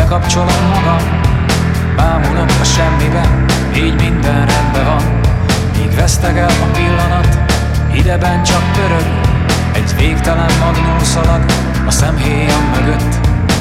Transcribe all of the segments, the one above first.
Összekapcsolom magam, bámulok a semmibe, így minden rendben van. Míg vesztegel a pillanat, ideben csak pörög egy végtelen magnószalag a szemhéjam mögött.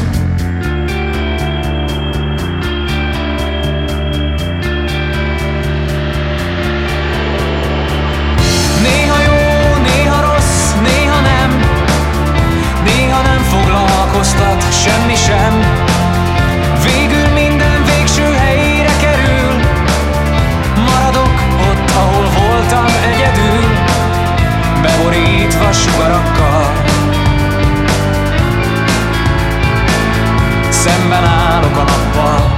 Néha jó, néha rossz, néha nem, néha nem foglalkoztat semmi sem. Végül minden végső helyére kerül, maradok ott, ahol voltam egyedül, beborítva sugarakkal. Szemben állok a nappal.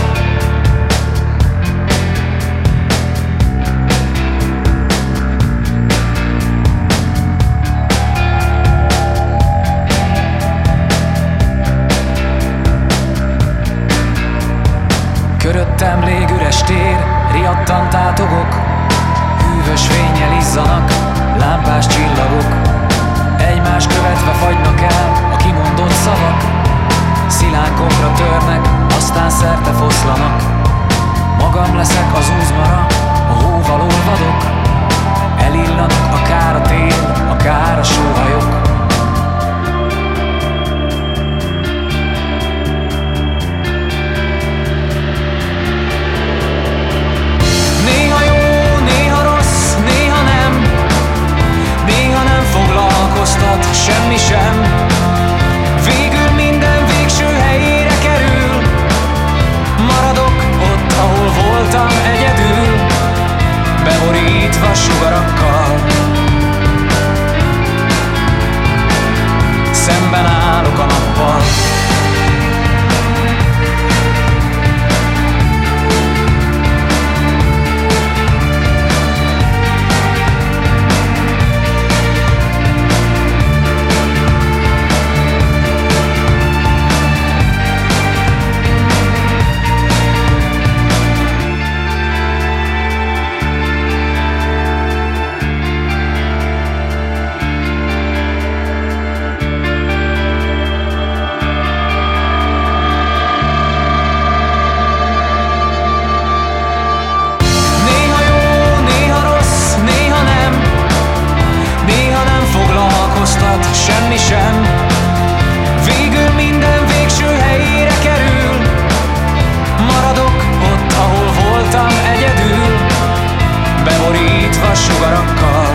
Köröttem légüres tér, riadtan tátogok, hűvös fénnyel izzanak lámpás csillagok. Egymás követve fagynak el a kimondott szavak, szilánkokra törnek, aztán szerte foszlanak. Magam leszek az úzmara, a hóval olvadok, elillanak akár a tél, akár a sóhajok. Semmi sem, végül minden végső helyére kerül, maradok ott, ahol voltam egyedül, beborítva sugarakkal. Szemben állok a nappal. Semmi sem, végül minden végső helyére kerül, maradok ott, ahol voltam egyedül, beborítva sugarakkal.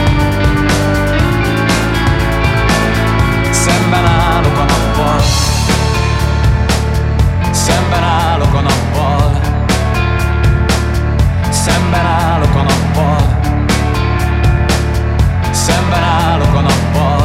Szemben állok a nappal. Szemben állok a nappal. Szemben állok a nappal. Szemben állok a nappal.